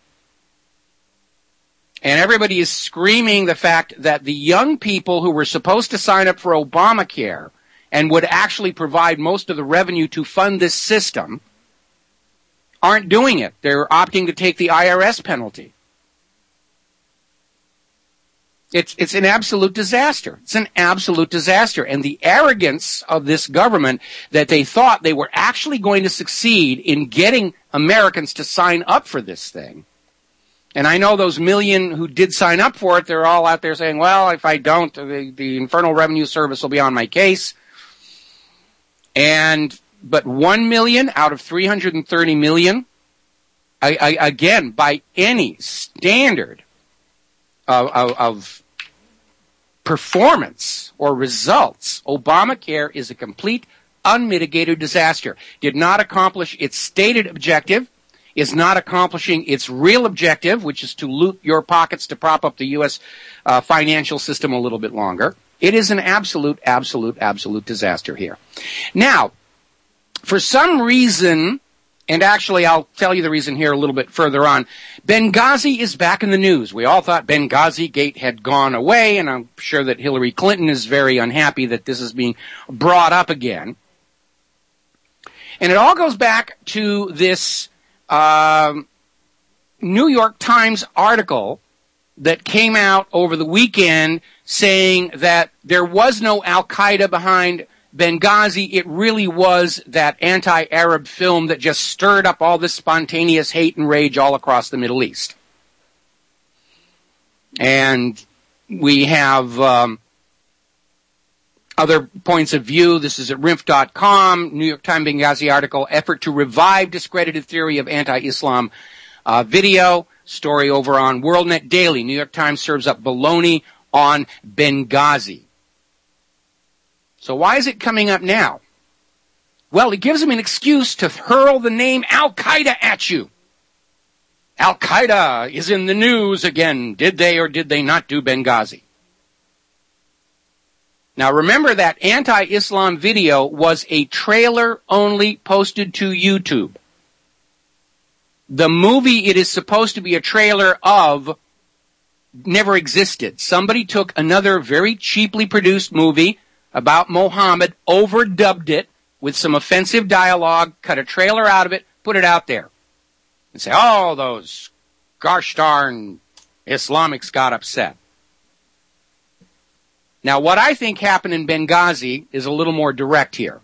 Speaker 7: And everybody is screaming the fact that the young people who were supposed to sign up for Obamacare and would actually provide most of the revenue to fund this system aren't doing it. They're opting to take the IRS penalty. It's an absolute disaster. It's an absolute disaster. And the arrogance of this government that they thought they were actually going to succeed in getting Americans to sign up for this thing. And I know those million who did sign up for it, they're all out there saying, well, if I don't, the Internal Revenue Service will be on my case. But 1 million out of 330 million, again, by any standard of performance or results, Obamacare is a complete, unmitigated disaster. Did not accomplish its stated objective, is not accomplishing its real objective, which is to loot your pockets to prop up the U.S. Financial system a little bit longer. It is an absolute, absolute, absolute disaster here. Now, for some reason, and actually I'll tell you the reason here a little bit further on, Benghazi is back in the news. We all thought Benghazi Gate had gone away, and I'm sure that Hillary Clinton is very unhappy that this is being brought up again. And it all goes back to this New York Times article that came out over the weekend saying that there was no Al-Qaeda behind Benghazi. It really was that anti-Arab film that just stirred up all this spontaneous hate and rage all across the Middle East. And we have other points of view. This is at RINF.com, New York Times Benghazi article, effort to revive discredited theory of anti-Islam video. Story over on WorldNet Daily. New York Times serves up baloney on Benghazi. So why is it coming up now? Well, it gives them an excuse to hurl the name Al-Qaeda at you. Al-Qaeda is in the news again. Did they or did they not do Benghazi? Now remember that anti-Islam video was a trailer only posted to YouTube. The movie it is supposed to be a trailer of never existed. Somebody took another very cheaply produced movie about Muhammad, overdubbed it with some offensive dialogue, cut a trailer out of it, put it out there. And say, oh, those gosh darn Islamics got upset. Now, what I think happened in Benghazi is a little more direct here.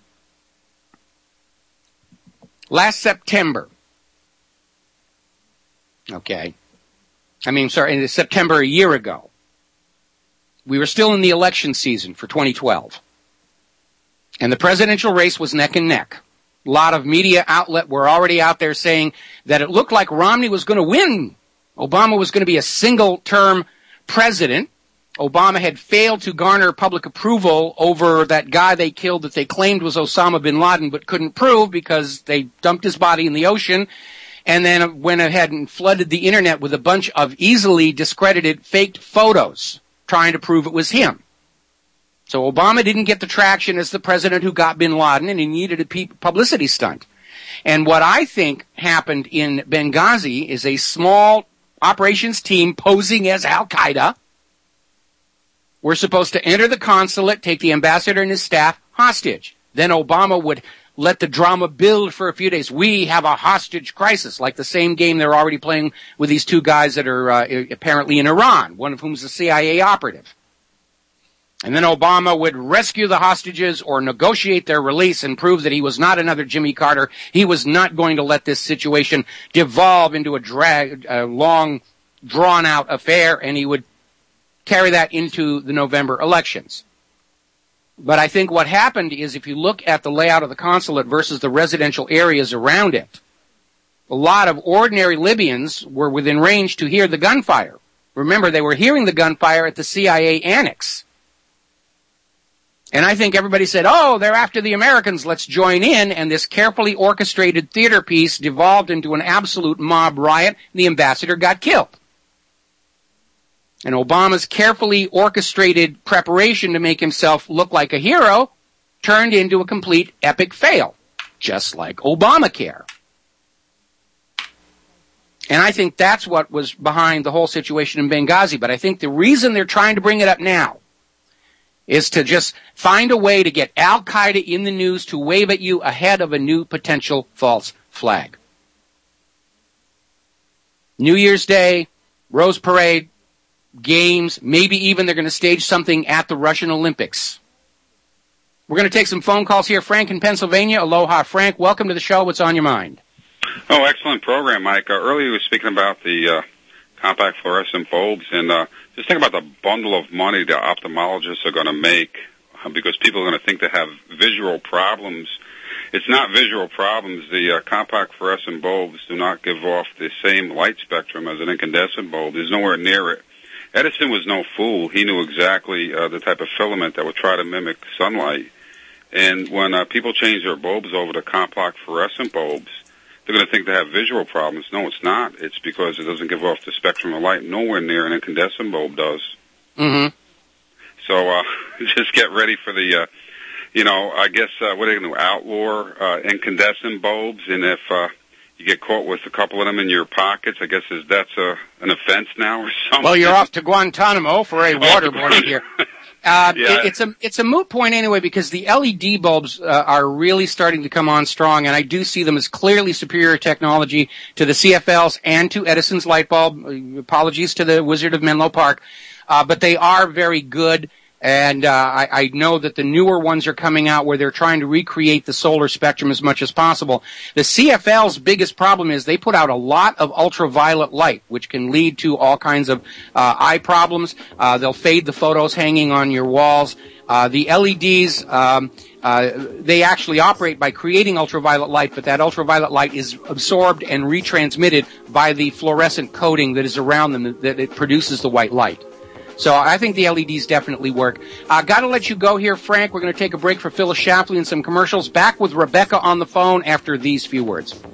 Speaker 7: Last September, in September a year ago, We were still in the election season for 2012. And the presidential race was neck and neck. A lot of media outlet were already out there saying that it looked like Romney was going to win. Obama was going to be a single-term president. Obama had failed to garner public approval over that guy they killed that they claimed was Osama bin Laden but couldn't prove because they dumped his body in the ocean and then went ahead and flooded the internet with a bunch of easily discredited faked photos trying to prove it was him. So Obama didn't get the traction as the president who got bin Laden, and he needed a publicity stunt. And what I think happened in Benghazi is a small operations team posing as Al-Qaeda. We're supposed to enter the consulate, take the ambassador and his staff hostage. Then Obama would let the drama build for a few days. We have a hostage crisis, like the same game they're already playing with these two guys that are apparently in Iran, one of whom is a CIA operative. And then Obama would rescue the hostages or negotiate their release and prove that he was not another Jimmy Carter. He was not going to let this situation devolve into a long, drawn-out affair, and he would carry that into the November elections. But I think what happened is if you look at the layout of the consulate versus the residential areas around it, a lot of ordinary Libyans were within range to hear the gunfire. Remember, they were hearing the gunfire at the CIA annex. And I think everybody said, oh, they're after the Americans, let's join in. And this carefully orchestrated theater piece devolved into an absolute mob riot. The ambassador got killed. And Obama's carefully orchestrated preparation to make himself look like a hero turned into a complete epic fail, just like Obamacare. And I think that's what was behind the whole situation in Benghazi. But I think the reason they're trying to bring it up now is to just find a way to get Al-Qaeda in the news to wave at you ahead of a new potential false flag. New Year's Day, Rose Parade, games, maybe even they're going to stage something at the Russian Olympics. We're going to take some phone calls here. Frank in Pennsylvania. Aloha, Frank. Welcome to the show. What's on your mind?
Speaker 6: Oh, excellent program, Mike. Earlier you were speaking about the compact fluorescent bulbs, and just think about the bundle of money the ophthalmologists are going to make because people are going to think they have visual problems. It's not visual problems. The compact fluorescent bulbs do not give off the same light spectrum as an incandescent bulb. There's nowhere near it. Edison was no fool. He knew exactly the type of filament that would try to mimic sunlight. And when people change their bulbs over to compact fluorescent bulbs, they're going to think they have visual problems. No, it's not. It's because it doesn't give off the spectrum of light nowhere near an incandescent bulb does.
Speaker 7: Mm-hmm.
Speaker 6: So just get ready for the, I guess, what are they going to outlaw incandescent bulbs? And if you get caught with a couple of them in your pockets, I guess that's an offense now or something.
Speaker 7: Well, you're off to Guantanamo for a waterboarding here. It's a moot point anyway because the LED bulbs are really starting to come on strong, and I do see them as clearly superior technology to the CFLs and to Edison's light bulb. Apologies to the Wizard of Menlo Park, but they are very good. And I know that the newer ones are coming out where they're trying to recreate the solar spectrum as much as possible. The CFL's biggest problem is they put out a lot of ultraviolet light, which can lead to all kinds of eye problems. They'll fade the photos hanging on your walls. The LEDs, they actually operate by creating ultraviolet light, but that ultraviolet light is absorbed and retransmitted by the fluorescent coating that is around them, that it produces the white light. So I think the LEDs definitely work. Got to let you go here, Frank. We're going to take a break for Phyllis Shapley and some commercials. Back with Rebecca on the phone after these few words.